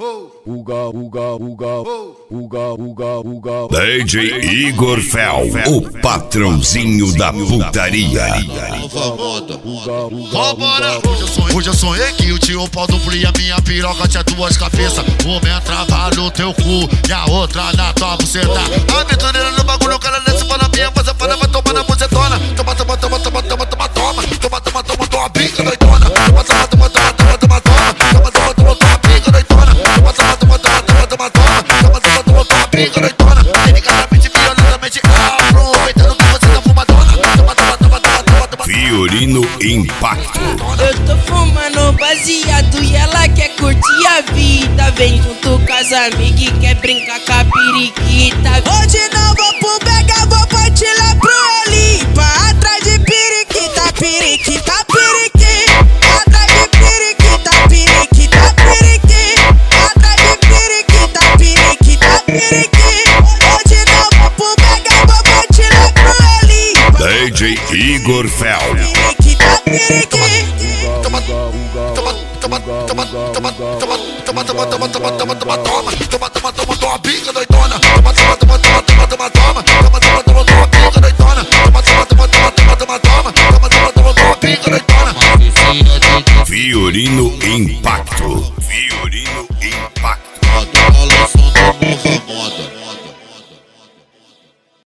DJ Igor Fel, o patrãozinho da putaria. Vambora! Hoje eu sonhei que o tio pau duplia minha piroca tinha duas cabeças. Uma entrava no teu cu e a outra na tua buceta. A betoneira no bagulho, o cara desce para minha, mas a fana vai tomar na bucetona. Toma, toma, toma, toma, toma, toma, toma. Toma, toma, toma, toma, pica doidona. Toma, toma, toma, toma, toma, toma, toma. Toma, toma, toma, toma, pica doidona. Toma, toma, toma, toma, toma, toma, toma. Toma, toma, toma, toma, pica doidona. Delicadamente, violentamente, aproveitando que você tá fumadona. Toma, toma, toma, toma, toma, toma. Fiorino Impacto. Eu tô fumando baseado e ela quer curtir a vida. Vem junto com as amigas e quer brincar com a periquita. Hoje não vou pro Bega, vou partir lá pro Olipa. Atrás de periquita, periquita, periqui. Atrás de periquita, periquita, periqui. Atrás de periquita, periquita, periqui. Hoje não vou pro Bega, vou partir lá pro Olipa. DJ Igor Fel. Periquita, periqui. Toma, toma, toma, toma, toma, toma, toma, toma, toma, toma, toma, toma, toma, toma, toma, toma, toma, pica doidona. Toma, toma, toma, toma, toma, toma, toma, toma, toma, toma, toma, pica doidona. Toma, toma, toma, toma, toma, toma, toma, toma, toma, toma, toma, pica doidona. Fiorino Impacto. Fiorino